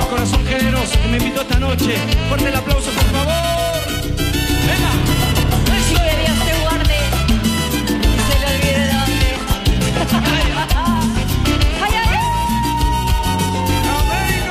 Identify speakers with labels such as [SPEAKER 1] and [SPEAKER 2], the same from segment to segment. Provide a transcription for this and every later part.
[SPEAKER 1] corazón generoso que me invitó esta noche. Fuerte el aplauso, por favor. Venga.
[SPEAKER 2] Si que Dios te guarde, se le olvide de dónde. ¡Ay, ay, ay!
[SPEAKER 1] ¡Américo!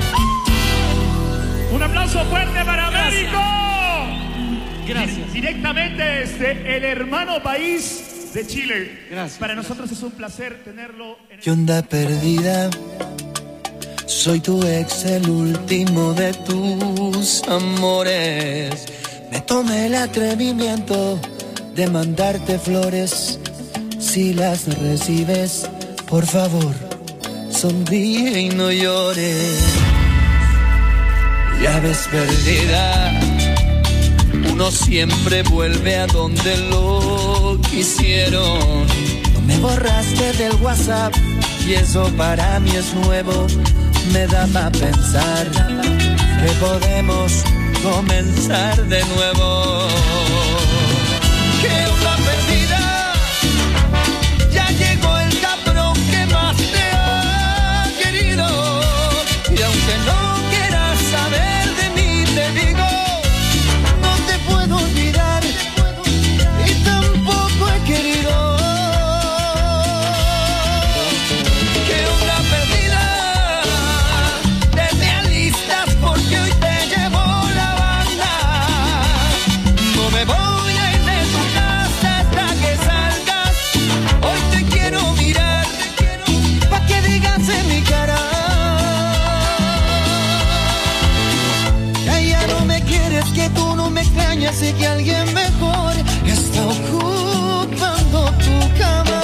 [SPEAKER 3] Un aplauso fuerte para Américo.
[SPEAKER 1] Gracias.
[SPEAKER 3] Directamente desde el hermano país de Chile.
[SPEAKER 1] Gracias.
[SPEAKER 3] Para nosotros es un placer tenerlo.
[SPEAKER 4] ¿Qué onda perdida? Soy tu ex, el último de tus amores. Me tomé el atrevimiento de mandarte flores. Si las recibes, por favor, sonríe y no llores. Ya ves perdida, uno siempre vuelve a donde lo quisieron. No me borraste del WhatsApp y eso para mí es nuevo. Me da para pensar que podemos comenzar de nuevo. ¿Qué onda perdida? Ya llegó el cabrón que más te ha querido. Y aunque no quieras saber de mí, te digo, no te puedo olvidar y tampoco he querido. ¿Qué onda perdida? Te alistas porque hoy te llevo la banda. No me voy a ir de tu casa hasta que salgas. Hoy te quiero mirar pa' que digas en mi cara que ya no me quieres, que tú no me extrañas y que alguien mejor está ocupando tu cama.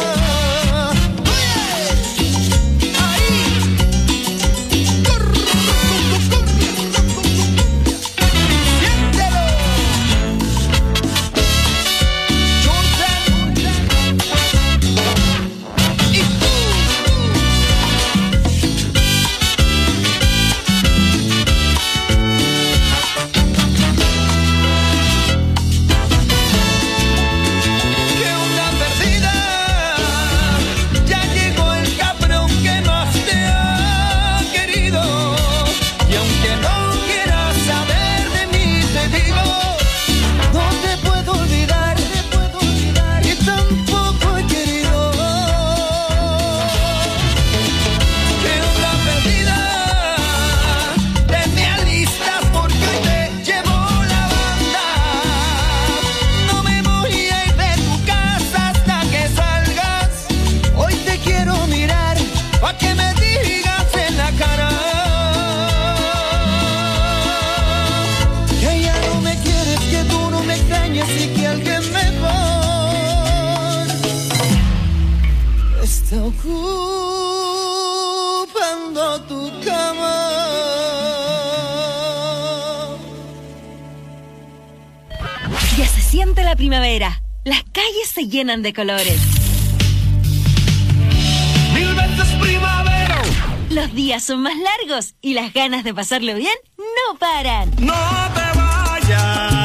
[SPEAKER 4] Ocupando tu cama.
[SPEAKER 2] Ya se siente la primavera. Las calles se llenan de colores.
[SPEAKER 1] ¡Mil veces primavera!
[SPEAKER 2] Los días son más largos y las ganas de pasarlo bien no paran.
[SPEAKER 1] ¡No te vayas!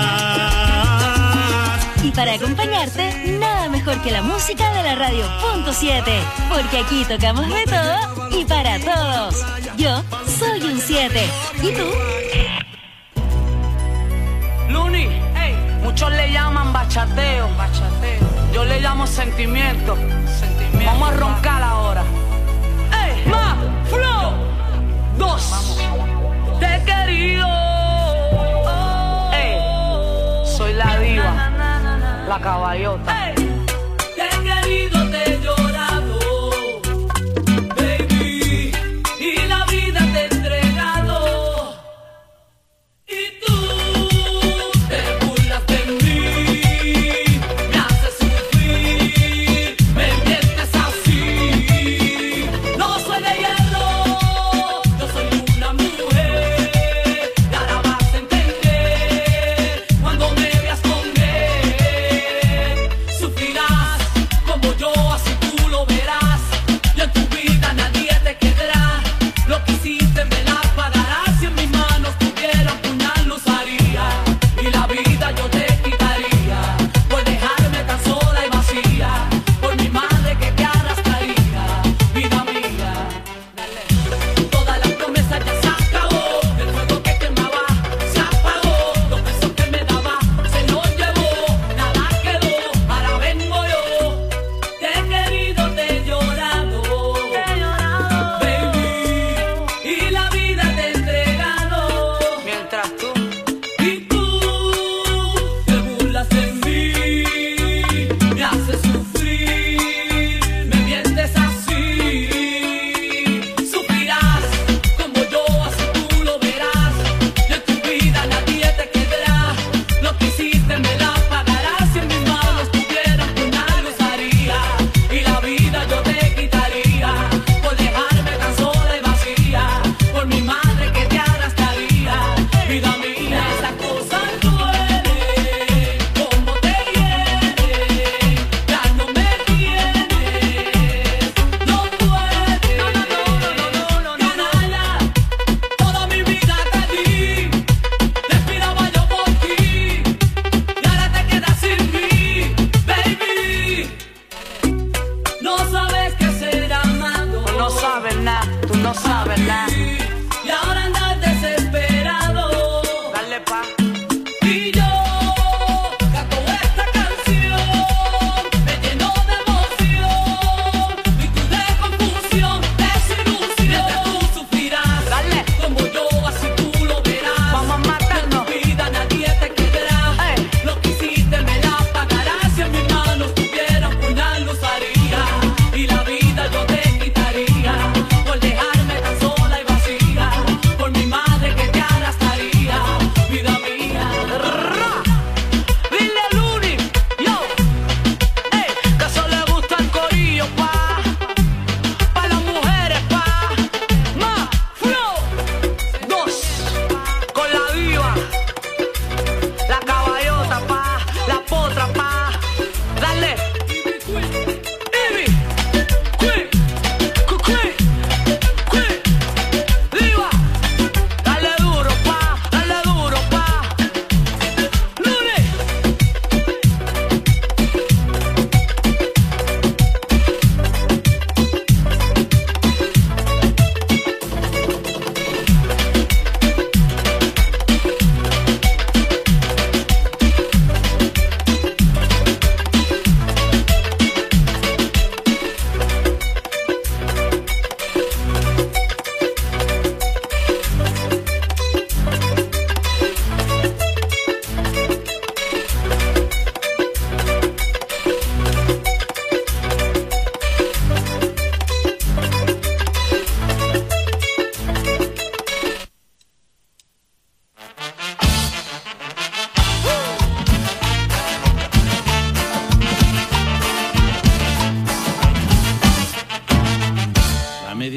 [SPEAKER 2] Y para acompañarte, nada mejor que la música de la radio .7, porque aquí tocamos de todo y para todos. Yo soy un 7. ¿Y tú?
[SPEAKER 5] Luni, hey, muchos le llaman bachateo. Yo le llamo sentimiento. Vamos a roncar ahora. Hey, más flow. 2. Te he querido. Hey, soy la diva, la caballota. Hey, te he querido, te he llorado, baby, y la vida te he entregado. Y tú te burlas de mí, me haces sufrir, me mientes así. No soy de hierro, yo soy una mujer, y ahora vas a entender cuando me veas con él. Sufrirás como yo.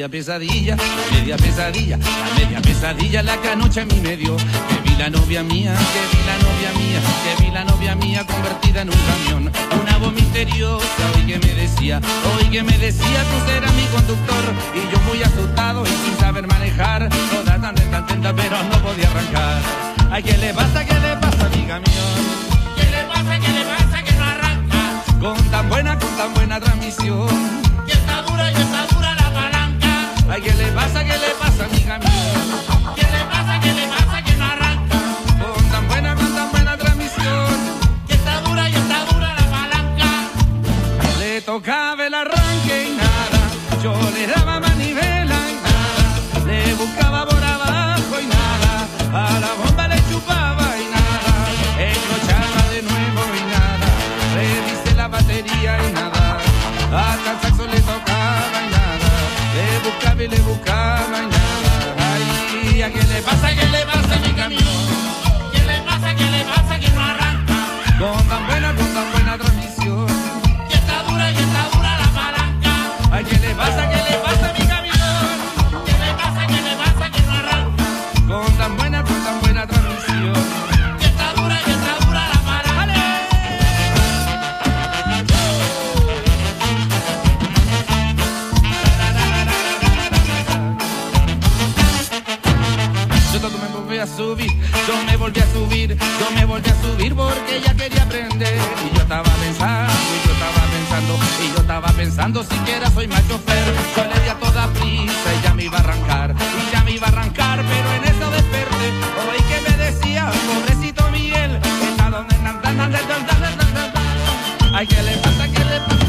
[SPEAKER 4] media pesadilla, la que anoche a mí me dio. Que vi la novia mía convertida en un camión. Una voz misteriosa, hoy que me decía, tú serás mi conductor. Y yo muy asustado y sin saber manejar, toda tan atenta pero no podía arrancar. Ay, ¿qué le pasa a mi camión?
[SPEAKER 6] ¿Qué le pasa que no arranca?
[SPEAKER 4] Con tan buena transmisión.
[SPEAKER 6] Y está dura la palanca.
[SPEAKER 4] Ay, ¿qué le pasa a mi camión?
[SPEAKER 6] ¿Qué le pasa que no arranca?
[SPEAKER 4] Con tan buena transmisión.
[SPEAKER 6] Y está dura la palanca.
[SPEAKER 4] Le tocaba el arranque y nada, yo le daba manivela y nada, le buscaba por abajo y nada, a la bomba le chupaba y nada, encrochaba de nuevo y nada, revisé la batería y nada, hasta el saxo le tocaba y nada, le buscaba y nada. Ay, ¿a qué le pasa a mi camión?
[SPEAKER 6] ¿Qué le pasa que no arranca?
[SPEAKER 4] Con tan buena transmisión.
[SPEAKER 6] Y está dura la palanca.
[SPEAKER 4] Ay, ¿qué le pasa a mi camión?
[SPEAKER 6] ¿Qué le pasa que no arranca?
[SPEAKER 4] Con tan buena transmisión.
[SPEAKER 6] Y está dura la palanca.
[SPEAKER 4] Yo me volví a subir porque ella quería aprender. Y yo estaba pensando, siquiera soy mal chofer. Yo le di a toda prisa y ya me iba a arrancar, pero en eso desperté. Oí que me decía, pobrecito Miguel, está donde ay, ¿qué le pasa?
[SPEAKER 6] Que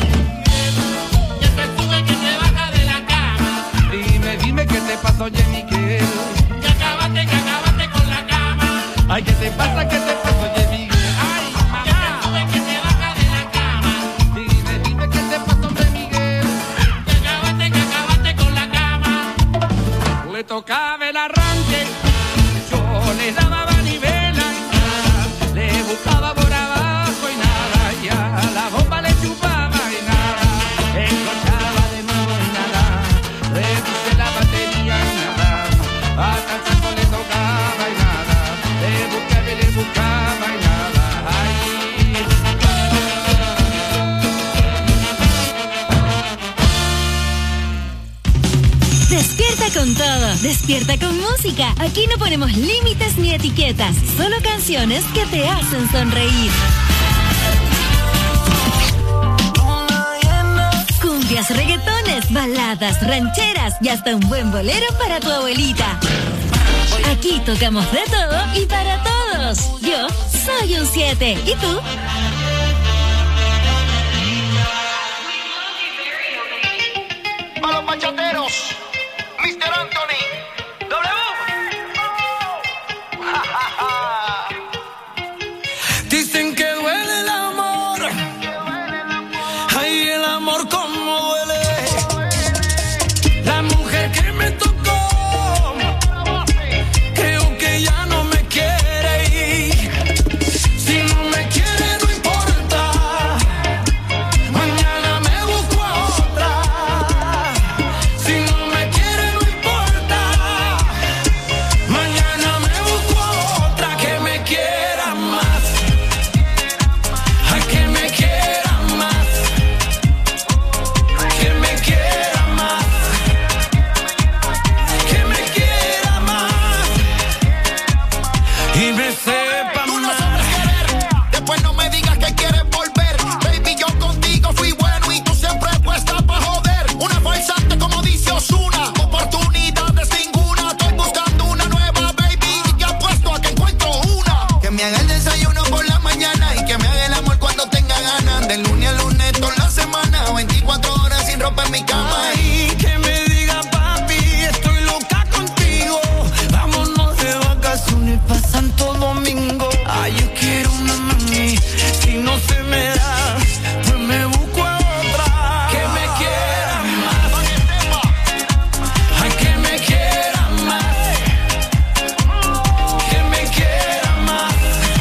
[SPEAKER 6] te sube, que te baja de la cama.
[SPEAKER 4] Dime qué te pasó, oye Miguel.
[SPEAKER 6] Que acabaste con la cama.
[SPEAKER 4] Ay, ¿qué te pasa, oye Miguel? Ay, mamá.
[SPEAKER 6] Que te sube, que te baja de la cama.
[SPEAKER 4] Dime qué te pasó, oye Miguel.
[SPEAKER 6] Que acabaste con la cama.
[SPEAKER 4] Le tocaba el arranque, yo le daba manivela y nada, le buscaba por abajo y nada, y a la bomba le chupaba y nada, encrochaba de nuevo y nada, revisé la batería y nada, hasta el saco le tocaba y nada, le buscaba y nada, ay.
[SPEAKER 2] Despierta con todo, despierta con música. Aquí no ponemos límites ni etiquetas, solo canciones que te hacen sonreír. Cumbias, reggaetones, baladas, rancheras y hasta un buen bolero para tu abuelita. Aquí tocamos de todo y para todos. Yo soy un 7. ¿Y tú?
[SPEAKER 7] A los bachateros, Mr. Anthony,
[SPEAKER 4] Dicen que duele el amor, ay, el amor como duele. La mujer que me tocó, creo que ya no me quiere ir. Si no me quiere no importa, mañana me busco a otra. Si no me quiere no importa, mañana me busco a otra que me quiera más. Ay, que me quiera más, que me quiera más, que me quiera más y me sepa
[SPEAKER 7] tú no
[SPEAKER 4] más.
[SPEAKER 7] sabes querer. Después no me digas que quieres volver. Baby, yo contigo fui bueno y tú siempre puesta pa' joder. Una farsante como dice Ozuna, oportunidades ninguna. Estoy buscando una nueva, baby, y te apuesto a que encuentro una. Que me haga el desayuno por la mañana y que me haga el amor cuando tenga ganas. De lunes a lunes toda la semana, 24 horas sin ropa en mi cama.
[SPEAKER 4] Ay, que me diga papi, estoy loca contigo. Vámonos de vacaciones pa' Santo Domingo. Ay, yo quiero una mami, si no se me da, pues me busco a otra. Que me quiera más, ay, que me quiera más, que me quiera más,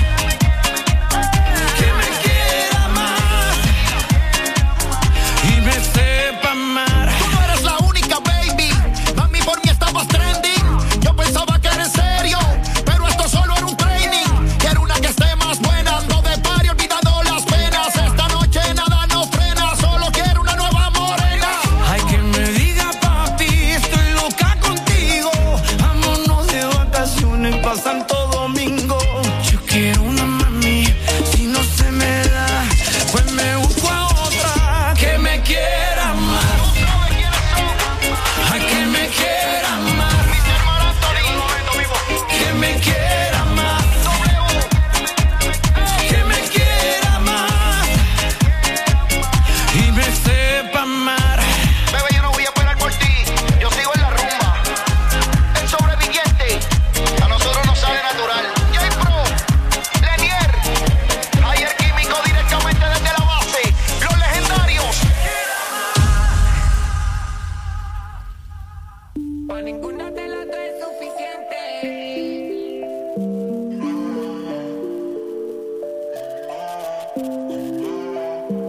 [SPEAKER 4] que me quiera más y me sepa amar.
[SPEAKER 7] Tú no eres la única, baby.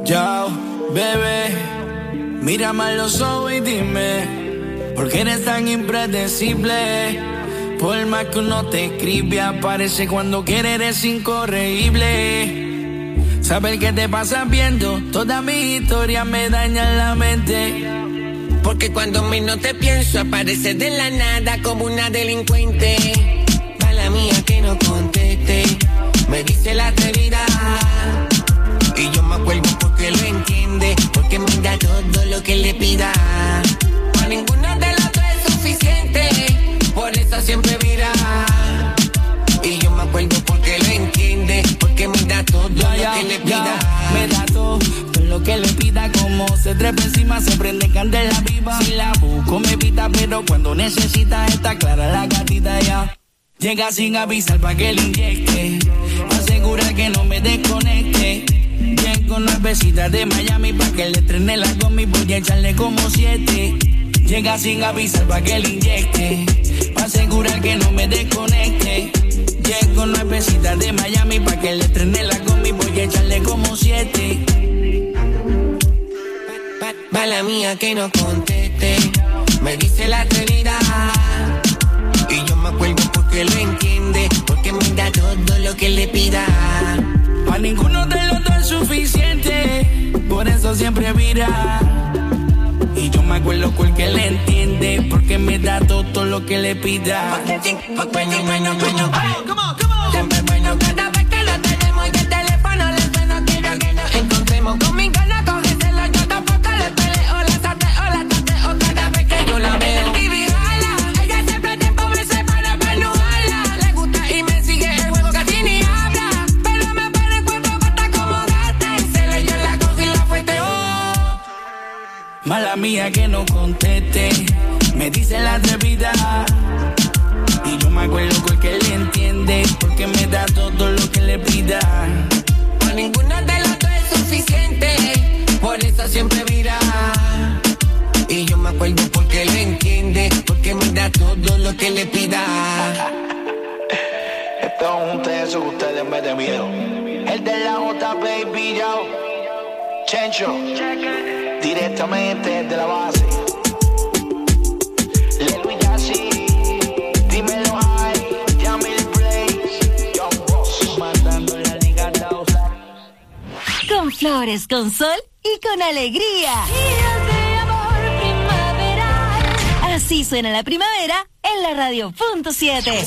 [SPEAKER 4] Yo, bebé, mírame a los ojos y dime, ¿por qué eres tan impredecible? Por más que uno te escribe, aparece cuando quiere, eres incorregible. Saber qué te pasa viendo, todas mis historias me dañan la mente.
[SPEAKER 8] Porque cuando menos te pienso, apareces de la nada como una delincuente. Mala mía que no conteste, me dice la atrevida. Y yo me acuerdo porque lo entiende, porque me da todo lo que le pida. A ninguno de los dos es suficiente, por eso siempre vira. Y yo me acuerdo porque lo entiende, porque me da todo lo que le pida.
[SPEAKER 4] Me da todo lo que le pida, como se trepa encima, se prende candela viva. Si la busco me evita, pero cuando necesita está clara la gatita ya. Llega sin avisar pa' que le inyecte, asegura que no me desconecte. Llego nuevecita de Miami pa' que le estrene la gomi, voy a echarle como 7. Llega sin avisar pa' que le inyecte, pa' asegurar que no me desconecte. Llego nuevecita de Miami pa' que le estrene la gomi, voy a echarle como 7.
[SPEAKER 8] Mala mía que no conteste, me dice la atrevida. Y yo me acuerdo porque lo entiende, porque me da todo lo que le pida.
[SPEAKER 4] Pa' ninguno de los dos es suficiente, por eso siempre vira. Y yo me acuerdo porque le entiende, porque me da todo lo que le pida.
[SPEAKER 8] Siempre bueno cada vez que lo tenemos y el teléfono le suena, quiero que nos encontremos. Con mi gana cógeselo, yo tampoco le peleo, la tateo cada vez que yo la veo. Y jala, ella siempre tiempo me separa para no jala. Le gusta y me sigue el juego, casi ni habla, pero me pone cuatro patas como gata. Y se le yo la cojo y la fueteo.
[SPEAKER 4] Mala mía que no conteste, me dice la atrevida. Y yo me acuerdo porque le entiende, porque me da todo lo que le pida.
[SPEAKER 8] A ninguno de los dos es suficiente, por eso siempre vira. Y yo me acuerdo porque lo entiende, porque me da todo lo que le pida.
[SPEAKER 4] Estamos juntos en eso que ustedes me den miedo. El de la J, baby, yo. Chencho, directamente desde la base.
[SPEAKER 2] Con flores, con sol y con alegría. Días de amor primaveral. Así suena la primavera en la radio.7.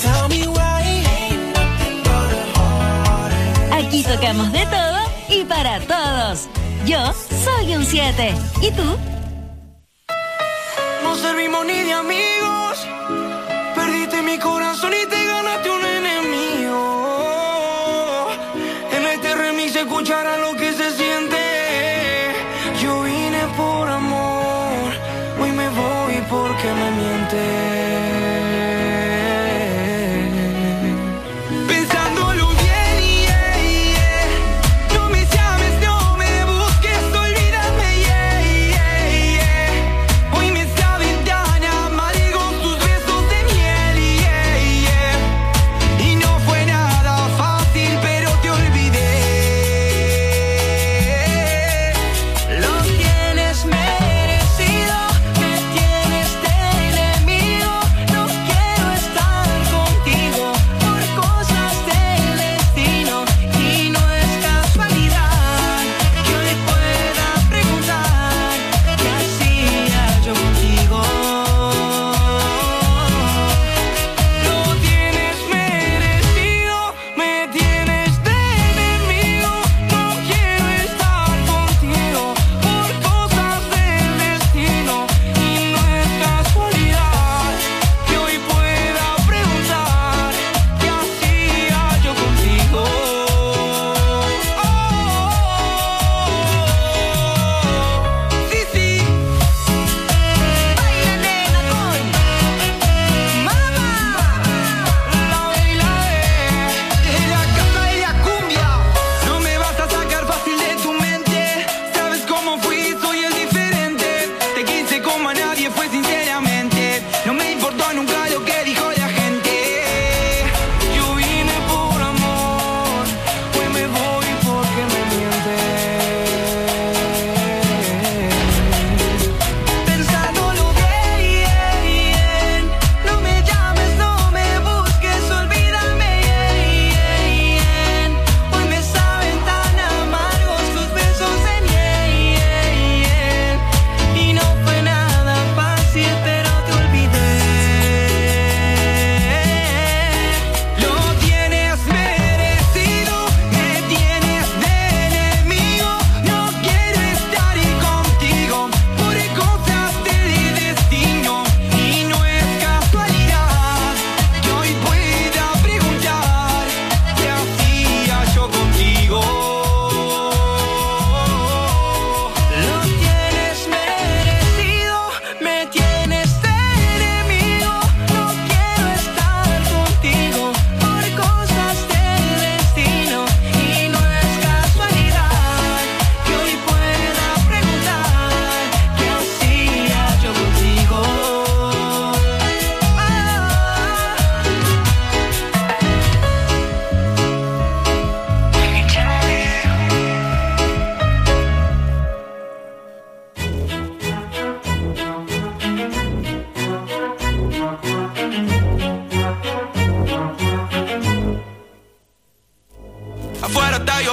[SPEAKER 2] Aquí tocamos de todo y para todos. Yo soy un 7. ¿Y tú?
[SPEAKER 9] No servimos ni de amigos. Perdiste mi corazón y te ganaste un enemigo. En este remix se escuchará lo que se siente. Yo vine por amor, hoy me voy porque me mientes. Tus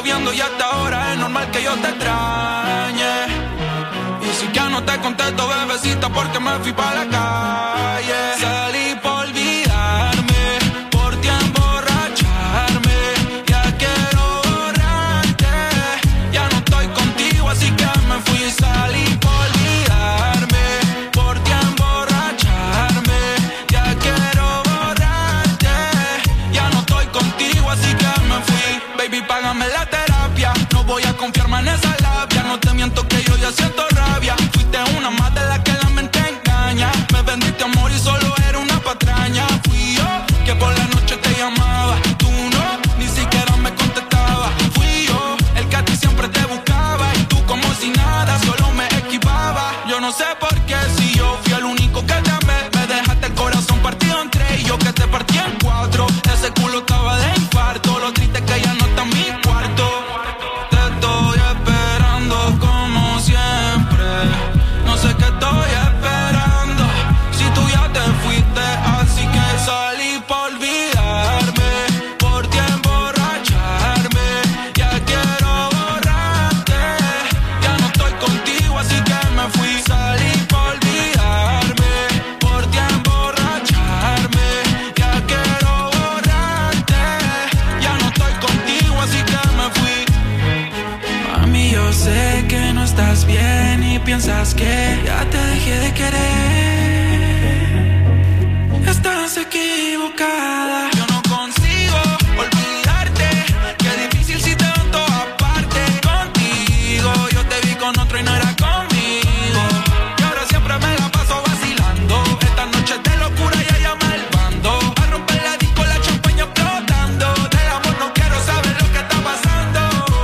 [SPEAKER 9] lloviendo y hasta ahora es normal que yo te extrañe. Y si ya no te contesto, bebecita, porque me fui pa' la calle. Salí por olvidarme, por ti emborracharme. Ya quiero borrarte, ya no estoy contigo, así que me fui. Salí por olvidarme, por ti emborracharme. Ya quiero borrarte, ya no estoy contigo, así que me fui. Baby, págame la terapia, no voy a confiarme en esa labia. No te miento que yo ya siento rabia. Fuiste una más de la que la mente engaña. Me vendiste amor y solo era una patraña. Fui yo que por la noche te llamaba, tú no, ni siquiera me contestabas. Fui yo el que a ti siempre te buscaba y tú como si nada, solo me esquivaba. Yo no sé por qué, si yo fui el único que te amé, me dejaste el corazón partido en tres y yo que te partí en cuatro. Ese culo estaba de infarto, lo triste es que ya no está en mi cuarto. Te estoy esperando como siempre, no sé qué estoy esperando, si tú ya te fuiste, así que salí por olvidarme, por ti emborracharme. Ya quiero borrarte, ya no estoy contigo, así que me fui. Salí por olvidarme, por ti emborracharme. Ya quiero borrarte, ya no estoy contigo, así que me fui. Mami, yo sé que no estás bien y piensas que ya te dejé de querer. Estás equivocada. Yo no consigo olvidarte. Qué difícil si te veo en todas partes. Contigo yo te vi con otro y no era conmigo. Y ahora siempre me la paso vacilando. Esta noche de locura ya llama el bando. A romper la disco, la champaña explotando. Del amor no quiero saber lo que está pasando.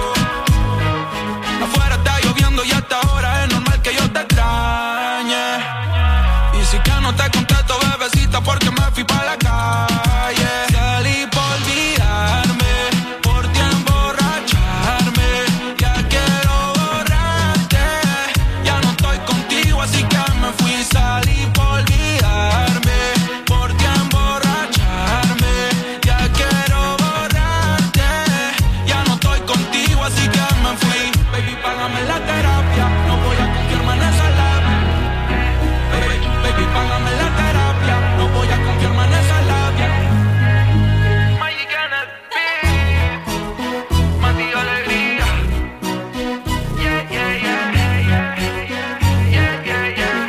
[SPEAKER 9] Afuera está lloviendo y hasta ahora es normal que yo te extrañe. Y si que no te contesto, bebecita, porque me fui pa' la calle. Salí por olvidarme, por ti emborracharme. Ya quiero borrarte, ya no estoy contigo, así que me fui. Salí por olvidarme, por ti emborracharme. Ya quiero borrarte, ya no estoy contigo, así que me fui. Baby, págame la terapia, no voy a confiarme en esa labia. Baby, págame la terapia, no voy a confiarme en esa labia. Magic en el beat, Mati Alegría. Yeah, yeah, yeah, yeah, yeah, yeah, yeah,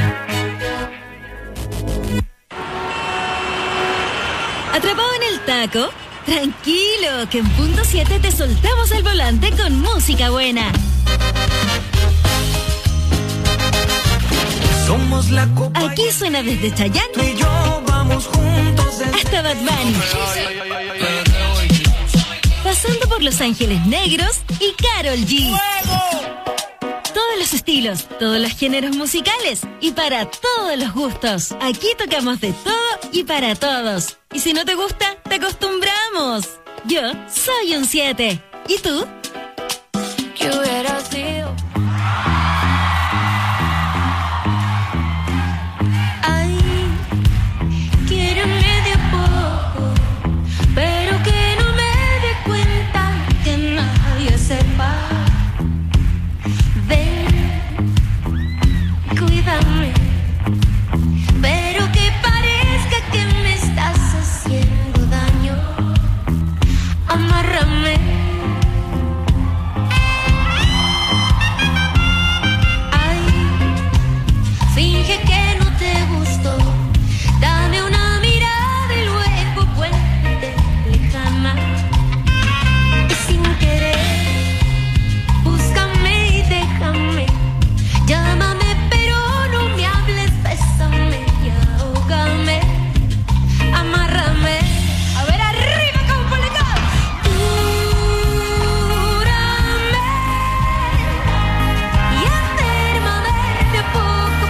[SPEAKER 9] yeah.
[SPEAKER 2] ¿Atrapado en el taco? Tranquilo, que en punto 7 te soltamos el volante con música buena.
[SPEAKER 9] Somos la copa.
[SPEAKER 2] Aquí suena desde
[SPEAKER 9] Tú
[SPEAKER 2] Chayanne
[SPEAKER 9] y yo vamos juntos
[SPEAKER 2] hasta Bad Bunny, pasando por Los Ángeles Negros y Karol G. Todos los estilos, todos los géneros musicales y para todos los gustos. Aquí tocamos de todo y para todos. Y si no te gusta, te acostumbramos. Yo soy un 7. ¿Y tú?
[SPEAKER 10] ¿Qué hubiera sido? Ay, quiéreme de a poco, pero que no me dé cuenta, que nadie sepa. Ven, cuídame, pero que parezca que me estás haciendo daño. Amárrame. Finge que no te gustó. Dame una mirada y luego vuelve lejana. Y sin querer, búscame y déjame. Llámame pero no me hables, bésame y ahógame. Amárrame. A ver arriba, Caupolicán. Cúrame y afírmame de poco.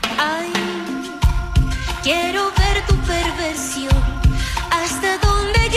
[SPEAKER 10] Quiero ver tu perversión, hasta dónde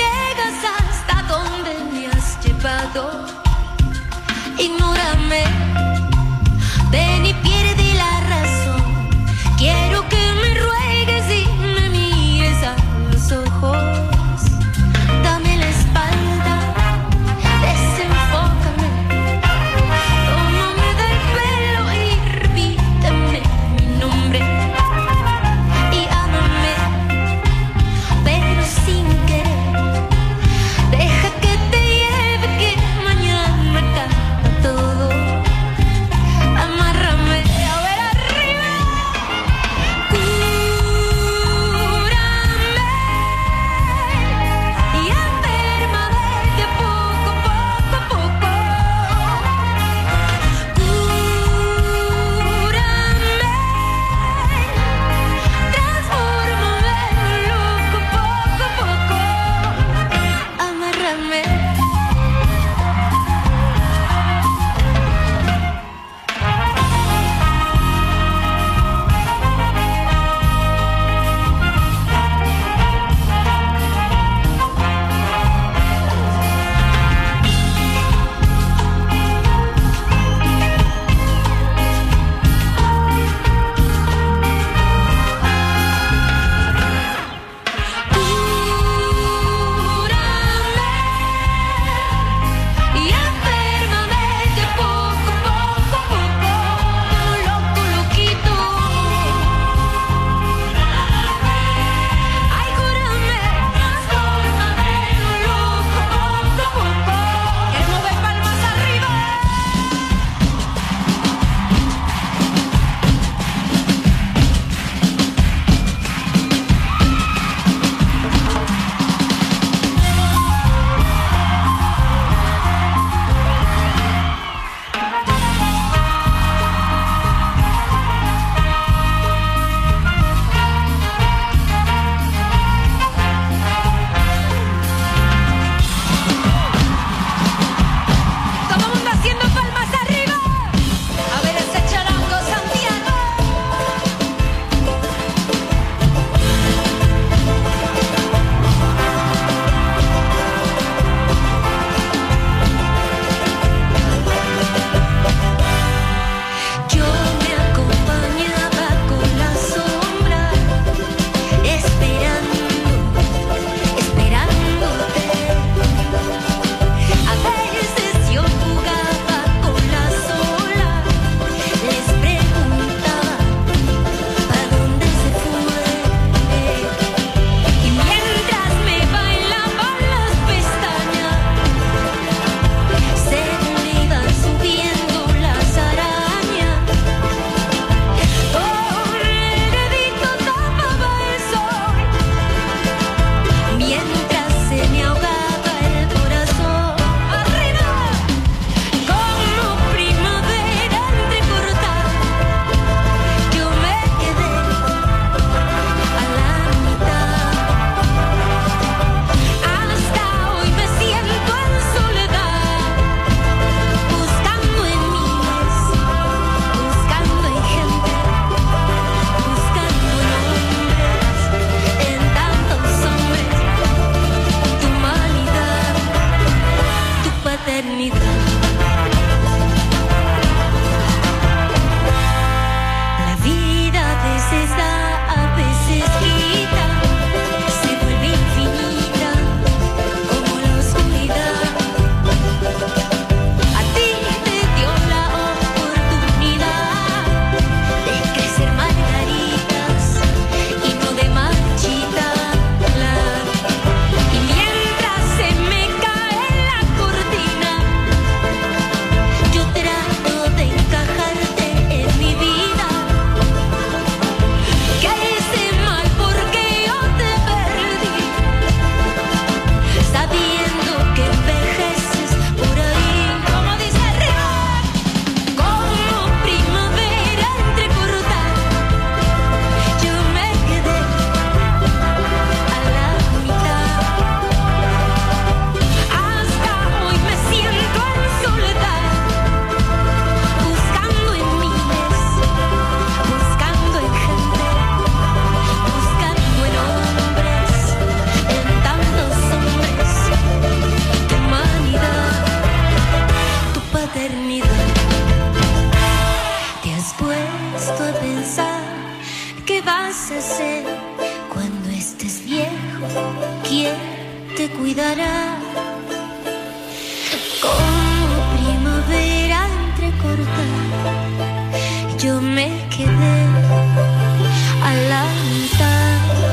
[SPEAKER 10] sé, cuando estés viejo, ¿quién te cuidará? Como primavera entrecortada, yo me quedé a la mitad.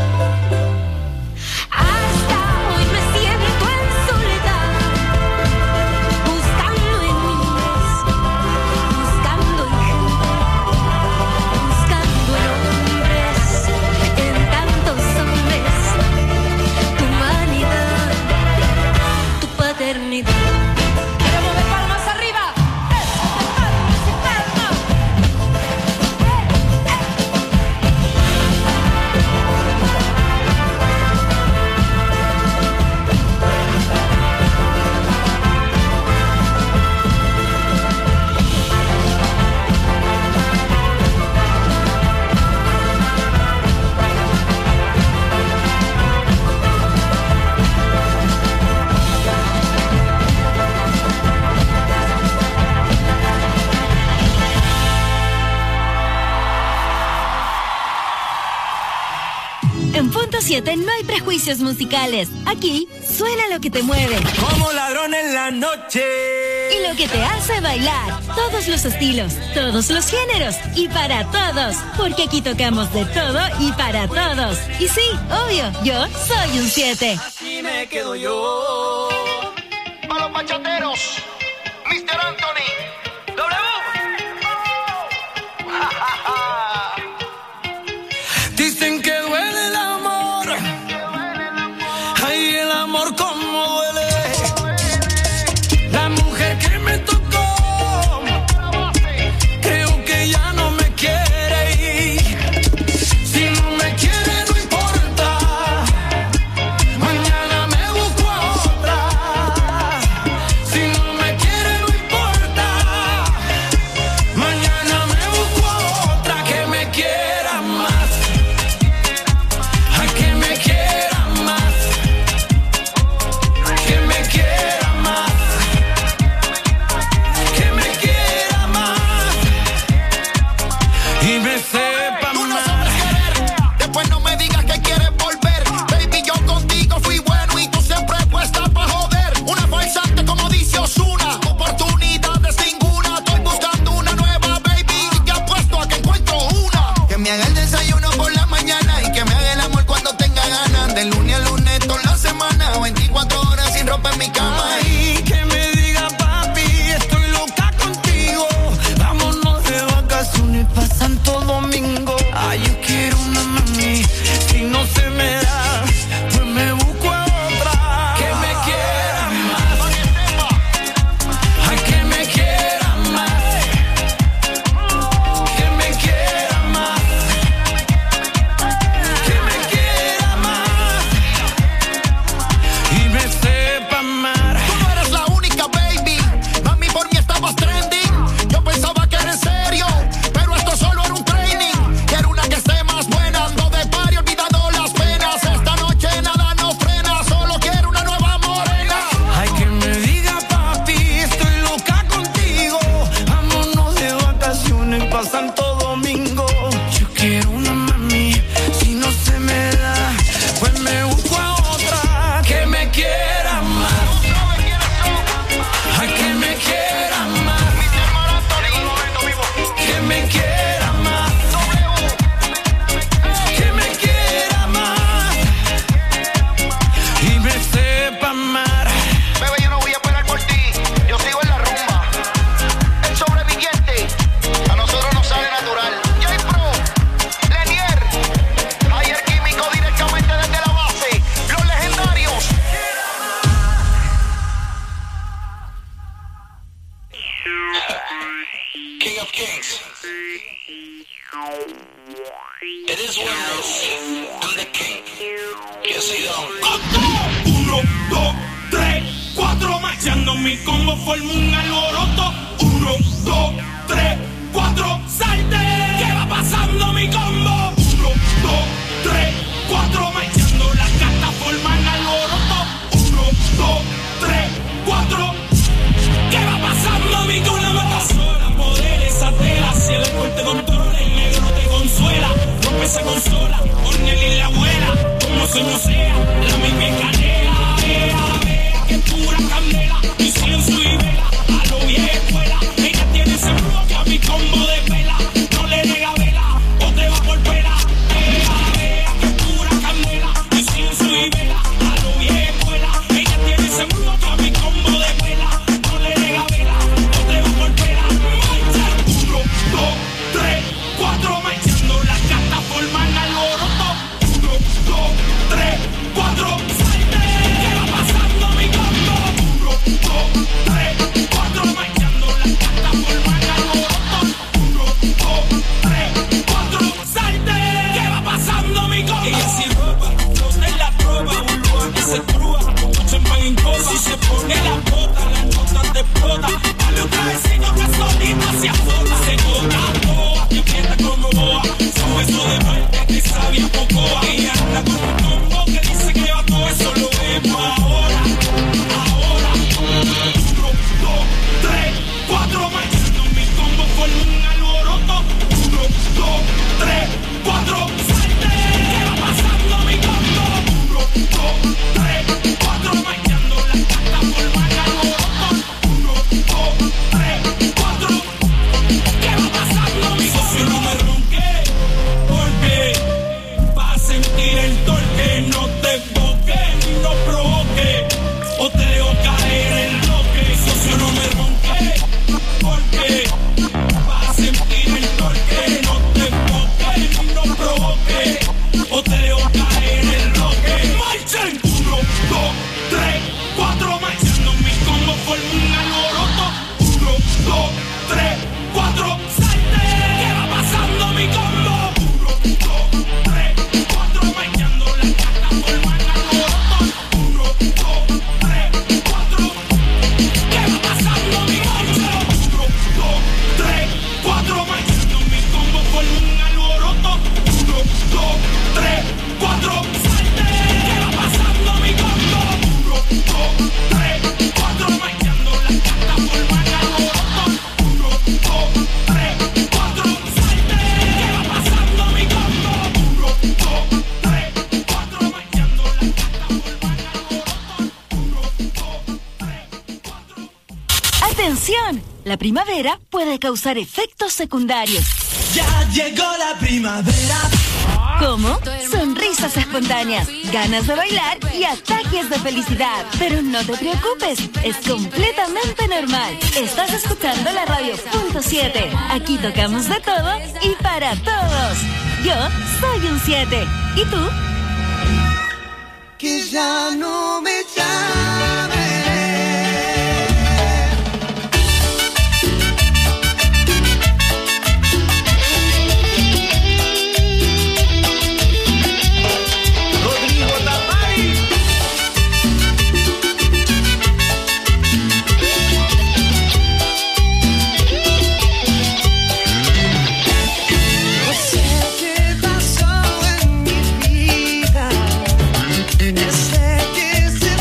[SPEAKER 10] Hasta hoy me siento en soledad, buscando en niños, buscando en gente, buscando en hombres, en tantos hombres, tu humanidad, tu paternidad. ¡Queremos ver palmas arriba!
[SPEAKER 2] En Punto 7 no hay prejuicios musicales. Aquí suena lo que te mueve.
[SPEAKER 11] Como ladrón en la noche.
[SPEAKER 2] Y lo que te hace bailar. Todos los estilos, todos los géneros y para todos. Porque aquí tocamos de todo y para todos. Y sí, obvio, yo soy un 7.
[SPEAKER 11] Así me quedo yo.
[SPEAKER 7] A los bachateros, Mr. Anthony.
[SPEAKER 11] Dicen que duele el amor. Ay, el amor como duele. La mujer que me tocó, creo que ya no me quiere ir. Si no me quiere no importa, mañana me busco a otra. Si no me quiere no importa, mañana me busco a otra que me quiera más. Esa consola, eso no sea la misma canela. Vea que pura candela, incienso y vela, a lo vieja escuela. Ella tiene ese bloque a mi combo de vela, no le nega vela o te va por pela. Vea que pura candela, incienso y vela, a lo vieja escuela. Ella tiene ese bloque a mi combo de vela, no le nega vela o te va por pela. Marcha 1, 2, 3, 4, marchando las cartas forman alboroto. 1, 2, 3, 4, salte. ¿Qué va pasando mi combo? 1, 2, 3, 4, marchando las cartas forman alboroto. 1, 2, 3, 4, salte. ¿Qué va pasando mi combo? Ella sin ropa, los de la tropa, un lugar que se trúa, un champán en copa. Si se pone la bota, las notas te explota. Dale otra vecino que solita se azota. Se corta boa, que aprieta como boa. Su beso de muerte que sabía pocoa. Ella anda con un combo que dice que va todo eso lo vemos ahora. Ahora 1, 2, 3, 4, marchando mi combo forma un alboroto. 1, 2, 3, 4, salte. ¿Qué va pasando mi combo? 1, 2, 3, 4, marchando las cartas forman alboroto. 1, 2, 3, 4, ¿qué va pasando mi socio? No me ronque, porque va a sentir el torque. No te enfoque ni no provoque, o te dejo caer el bloque. Socio, no me ronque, porque va a sentir el torque. No te enfoque ni no provoque, o te dejo caer el bloque. Marchen 1, 2, 3, 4, marchando mi combo forma un alboroto. 1, 2, 3, 4, salte. ¿Qué va pasando mi combo? 1, 2, 3, 4, marchando las cartas forman alboroto. 1, 2, 3, 4, ¿qué va pasando mi combo? 1, 2, 3, 4, marchando mi combo forma un alboroto. 1, 2, 3, 4, salte. ¿Qué va pasando mi combo? 1, 2, 3, 4, marchando las cartas forman alboroto. 1, 2, 3, 4, salte. ¿Qué va pasando mi combo? 1, 2, 3, 4, marchando las cartas forman alboroto. 1, 2, 3, 4.
[SPEAKER 2] ¡Atención! La primavera puede causar efectos secundarios.
[SPEAKER 11] Ya llegó la primavera.
[SPEAKER 2] ¿Cómo? Sonrisas espontáneas, ganas de bailar y ataques de felicidad. Pero no te preocupes, es completamente normal. Estás escuchando la radio .7. Aquí tocamos de todo y para todos. Yo soy un 7. ¿Y tú?
[SPEAKER 11] Que ya no me llame.
[SPEAKER 12] Sé que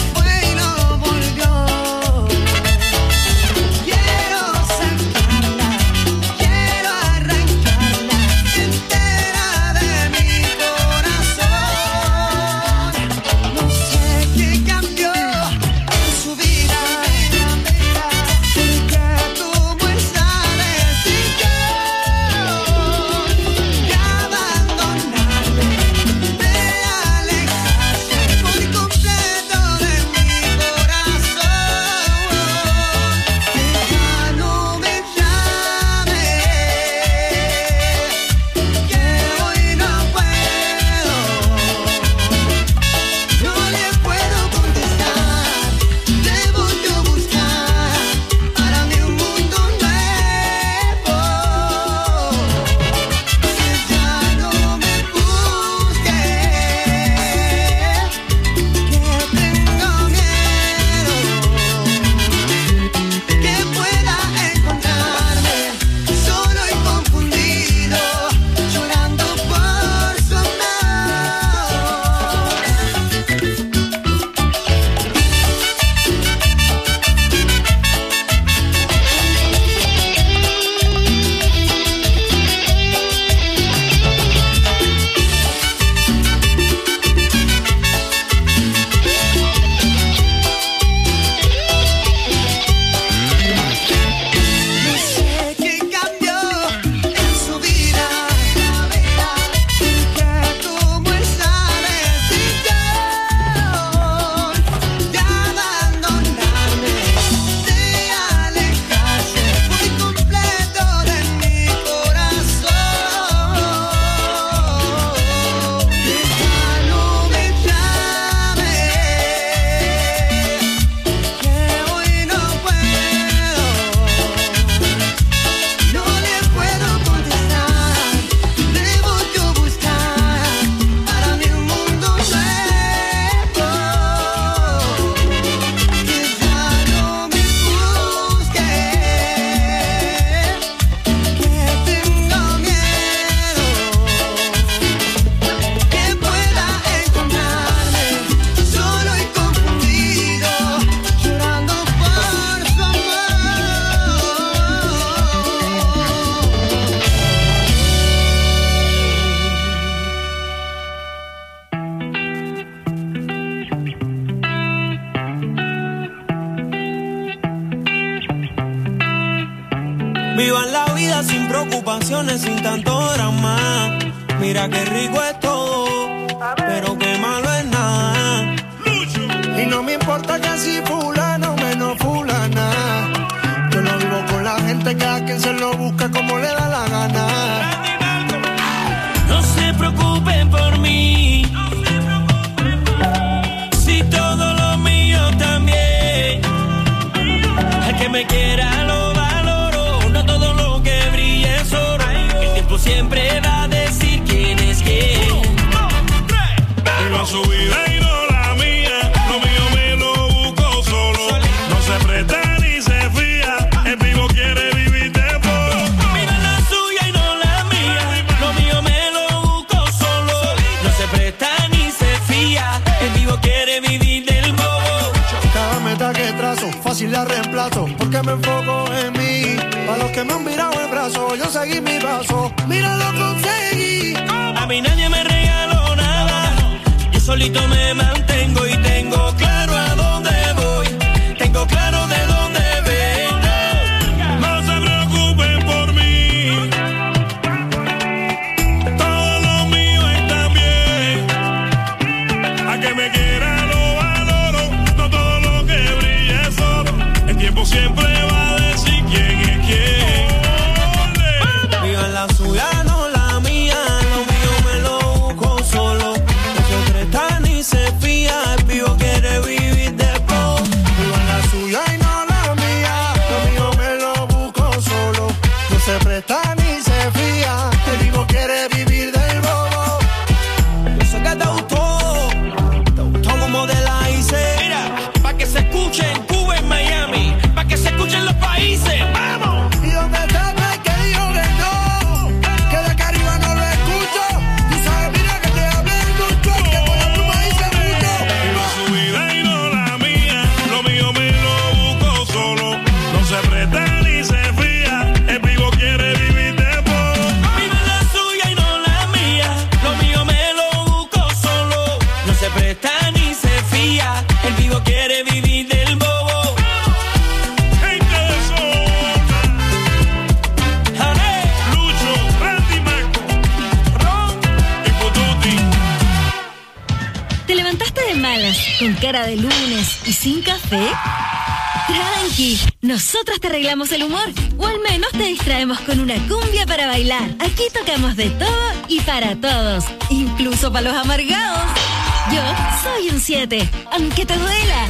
[SPEAKER 12] vida sin preocupaciones, sin tanto drama. Mira qué rico es todo, pero qué malo es nada.
[SPEAKER 13] Y no me importa que si fulano menos fulana. Yo no vivo con la gente que a quien se lo busca como le da la gana.
[SPEAKER 11] No se preocupen por mí. Si todo lo mío también. Al que me quiera lo valoro. No todo lo que brille es oro. El tiempo siempre va a decir quién es quién.
[SPEAKER 14] Viva su vida y no la mía. Lo mío me lo busco solo. No se presta ni se fía. El vivo quiere vivir de poco.
[SPEAKER 11] Mira la suya y no la mía. Lo mío me lo busco solo. No se presta ni se fía. El vivo quiere vivir del bobo.
[SPEAKER 13] Cada meta que trazo, fácil la reemplazo, porque me enfoco en mí. Para los que me han virado el brazo, yo seguí mi paso. Mira, lo conseguí.
[SPEAKER 11] A mí nadie me regaló nada. Yo solito me mantengo y tengo claro a dónde voy. Tengo claro de dónde vengo.
[SPEAKER 14] No se preocupen por mí. Todo lo mío está bien. A que me quiera lo valoro. No todo lo que brilla es oro. El tiempo siempre va a decir quién es quién.
[SPEAKER 12] Viva la suya, no la mía. Lo mío me lo busco solo. No se presta ni se fía. El vivo quiere vivir de poco.
[SPEAKER 13] Viva la suya y no la mía. Lo mío me lo busco solo. No se presta ni se fía. El vivo quiere vivir del bobo.
[SPEAKER 12] Yo sé que te gustó como te la hice.
[SPEAKER 11] Mira, pa' que se escuche en Cuba, en Miami. Pa' que se escuchen los países. ¡Vamos!
[SPEAKER 13] Y donde está no hay que digo que no. Que de acá arriba no lo escucho. Tú sabes, mira que te hablé mucho. Que con la pluma hice mucho.
[SPEAKER 14] Viva su vida y no la mía. Lo mío me lo busco solo. No se presta ni se fía. El vivo quiere vivir de poco.
[SPEAKER 11] Viva la suya y no la mía. Lo mío me lo busco solo. No se presta ni se fía. El vivo quiere vivir del bobo.
[SPEAKER 14] Gente de zona.
[SPEAKER 11] ¡Jale!
[SPEAKER 14] Lucho, Randy Marco, Ron y Pututi.
[SPEAKER 2] ¿Te levantaste de malas, con cara de lunes y sin café? Tranqui, nosotros te arreglamos el humor, o al menos te distraemos con una cumbia para bailar. Aquí tocamos de todo y para todos, incluso para los amargados. Yo soy un 7, aunque te duela.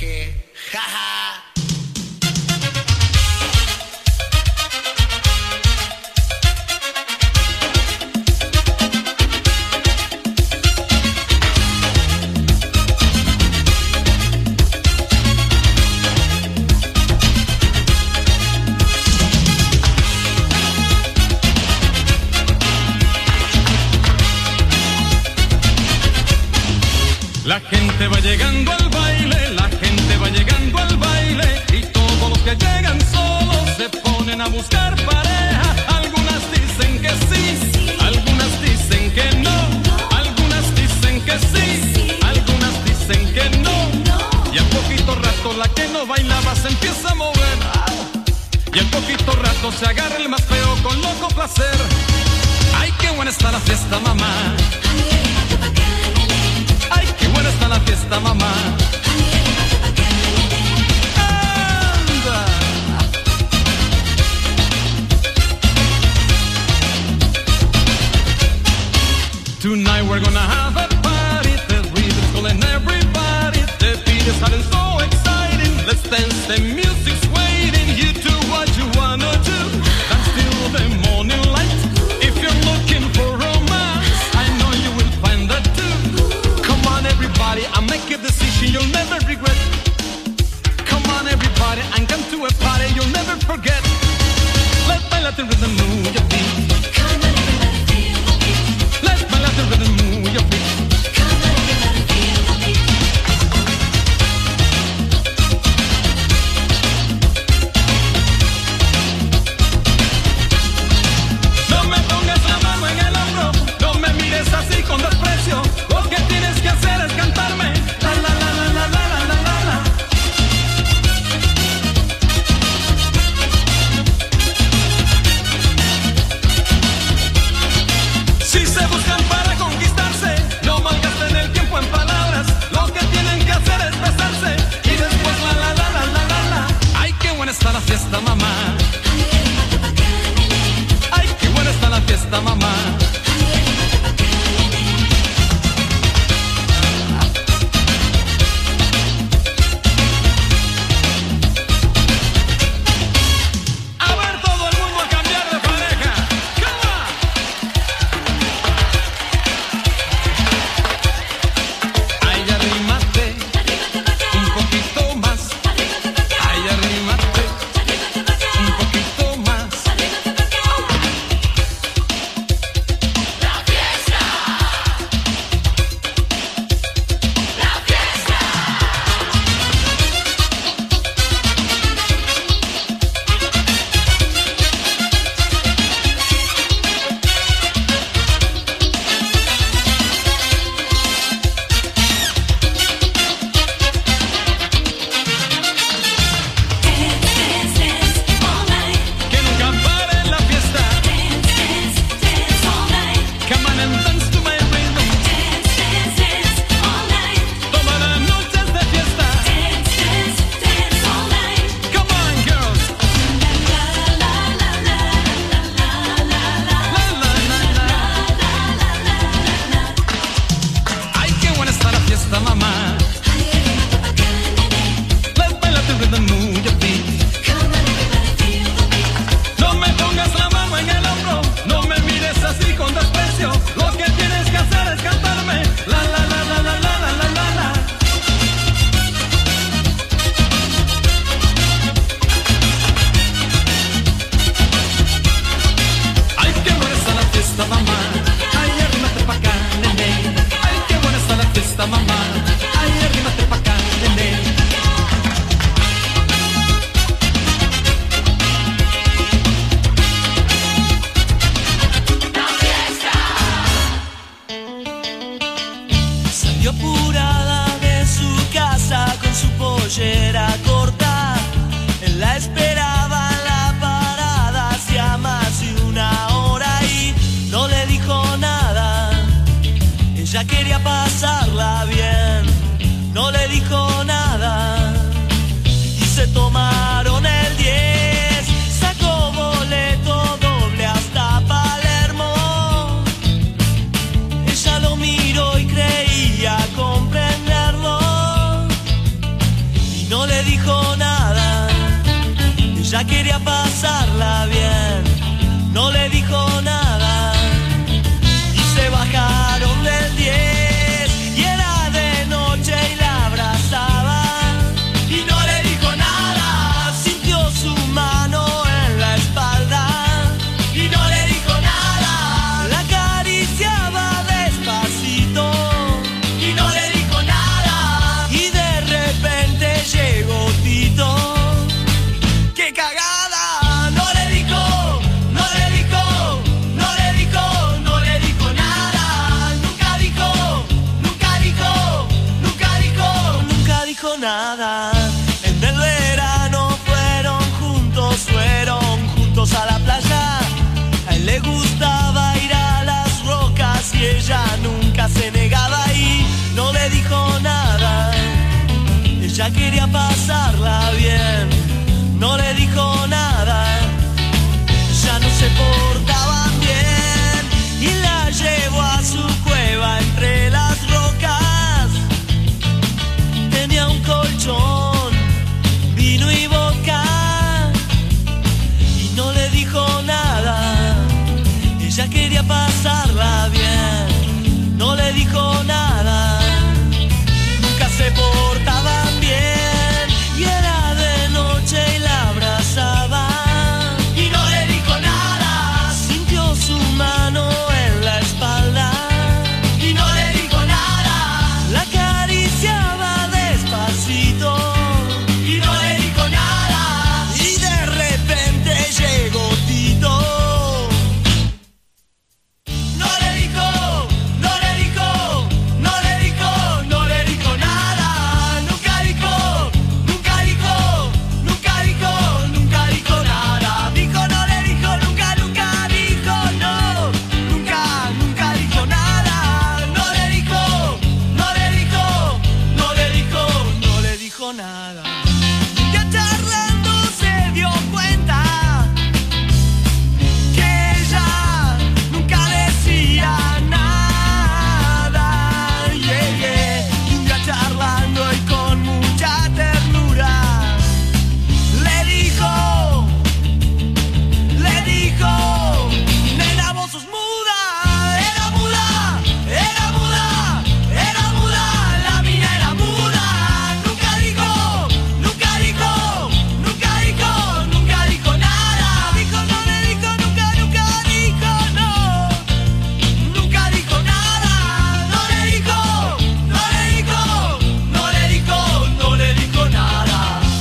[SPEAKER 15] La gente va llegando al baile, la gente va llegando al baile y todos los que llegan solos se ponen a buscar pareja. Algunas dicen que sí, algunas dicen que no, algunas dicen que sí, algunas dicen que no. Y al poquito rato la que no bailaba se empieza a mover. Y al poquito rato se agarra el más feo con loco placer. Ay, qué buena está la fiesta, mamá. Ay, qué buena está la fiesta, mamá. Anda. Tonight we're gonna have a party. The rhythm's calling everybody. The beat is hot and so exciting. Let's dance, the music's waiting. You do what you wanna do. Dance till the morning light. If you're looking for romance, I know you will find that too. Come on everybody, I'll make a decision you'll never regret. Come on everybody, and come to a party you'll never forget. Let the rhythm move your feet. Come on everybody, feel the beat. Let the rhythm move your feet. Come on everybody, feel the beat. gusta, mamá. Ay, arrímate pa' acá, nene.
[SPEAKER 11] Salió apurada de su casa con su pollera corta. Él la esperaba en la parada hacía más de una hora y no le dijo nada. Ella quería pasarla bien, no le dijo nada. Y se tomaron el 10, sacó boleto doble hasta Palermo. Ella lo miró y creía comprenderlo y no le dijo nada. Ella quería pasarla bien, no le dijo nada. Y se bajaron del 10 y era de noche y la abrazaba y no le dijo nada. Sintió su mano en la espalda y no le dijo nada. La acariciaba despacito y no le dijo nada. Y de repente llegó Tito. ¡Qué cagada! No le dijo, no le dijo, no le dijo, no le dijo nada. Nunca dijo, nunca dijo, nunca dijo, nunca dijo nada. En el verano fueron juntos a la playa. A él le gustaba ir a las rocas y ella nunca se negaba y no le dijo nada. Ella quería pasarla bien, no le dijo nada. Ya no se portaban bien y la llevó a su cueva entre las rocas. Tenía un colchón, vino y vodka y no le dijo nada. Ella quería pasarla bien, no le dijo nada. Nunca se portaban bien y era de noche y la abrazaba y no le dijo nada. Sintió su mano en la espalda y no le dijo nada. La acariciaba despacito y no le dijo nada. Y de repente llegó Tito. No le dijo, no le dijo, no le dijo, no le dijo nada. Nunca dijo, nunca dijo, nunca dijo, nunca dijo nada. Dijo, no le dijo, nunca, nunca dijo, no. Nunca, nunca dijo nada. No le dijo, no le dijo, no le dijo, no le dijo nada. Ya charlando se dio cuenta que ella nunca decía nada. Yeah, yeah. Y un día charlando y con mucha ternura le dijo, nena, vos sos muda. Era muda, era muda, era muda. La mina era muda. Nunca dijo, nunca dijo, nunca dijo, nunca dijo nada. Dijo, no le dijo, nunca, nunca dijo, no. Nunca dijo nada. No le dijo, no le dijo, no le dijo, no le dijo nada.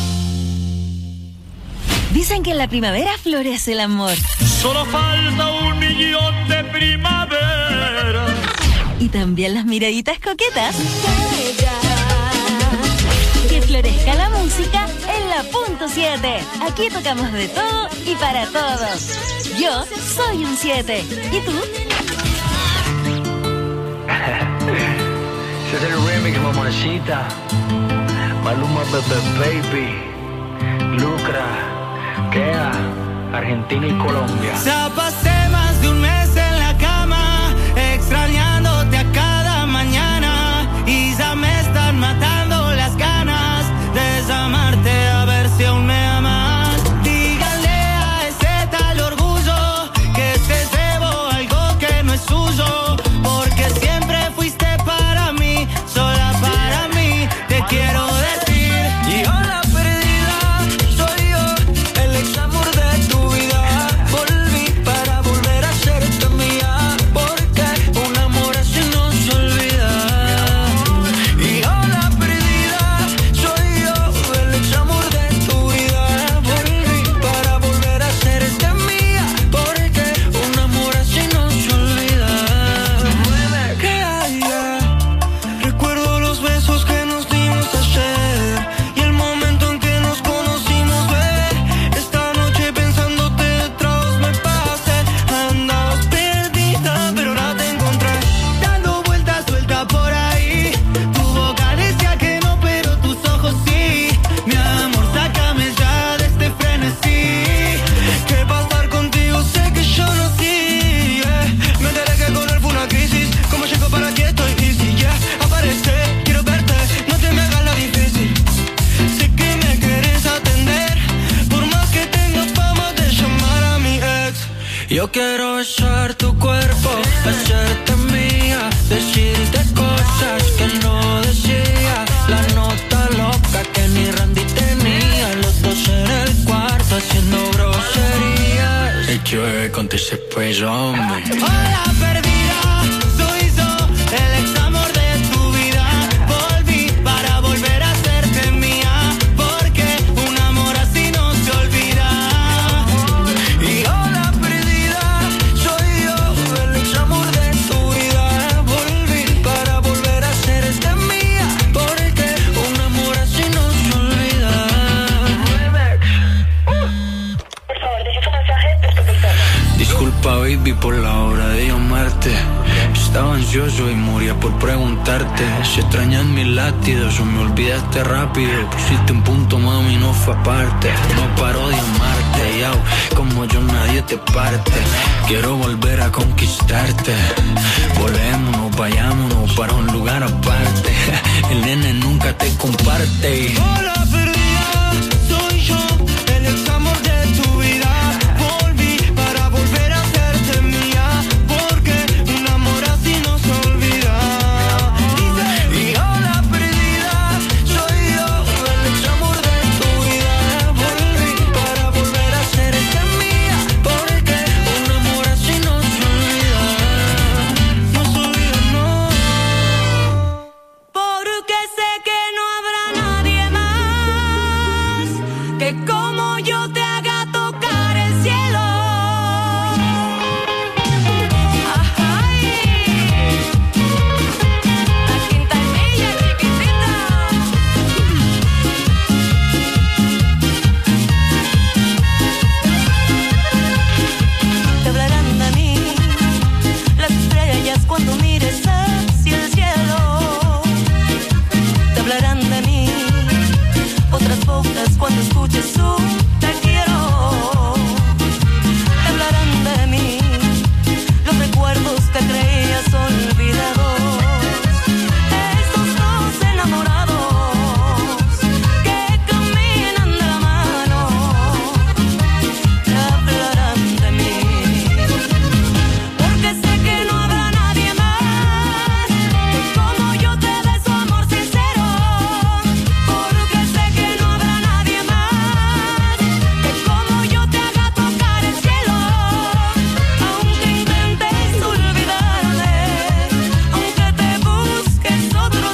[SPEAKER 2] Dicen que en la primavera florece el amor.
[SPEAKER 3] Solo falta 1.000.000 de primavera.
[SPEAKER 2] Y también las miraditas coquetas. Que florezca la música en la punto 7. Aquí tocamos de todo y para todos. Yo soy un 7. ¿Y tú?
[SPEAKER 16] Ese es el remix, mamacita. Maluma, baby. Lucra, Kea, Argentina y Colombia.
[SPEAKER 11] Ya pasé más de un mes en la cama, extrañándote a cada mañana. Y ya me están matando las ganas de llamarte a ver si aún me amas. Dígale a ese tal orgullo que te debo algo que no es suyo. Porque siempre fuiste para mí, sola para mí. Te quiero decir, y hola perdida, soy yo, el ex amor de tu vida. Volví para
[SPEAKER 12] Yo quiero besar tu cuerpo, hacerte mía, decirte cosas que no decía. La nota loca que ni Randy tenía, los dos en el cuarto haciendo groserías.
[SPEAKER 16] Hey, bebé, conté ese peso, hombre.
[SPEAKER 12] Hola perdida, soy yo, el ex amor de tu vida. Volví para volver a hacerte mía, porque un amor así no se olvida. Y hola perdida, soy yo, el ex amor de tu vida. Volví para volver a hacerte mía, porque un amor así no se olvida.
[SPEAKER 17] Por favor, deje su mensaje después del tono.
[SPEAKER 16] Disculpa, baby, por la hora de llamarte. Estaba ansioso y moría por preguntarte si extrañas mis latidos o me olvidaste rápido. Pusiste un punto, mami, no fue aparte. No paro de amarte, yao, como yo nadie te parte. Quiero volver a conquistarte. Volémonos, vayámonos para un lugar aparte. El nene nunca te comparte.
[SPEAKER 12] Hola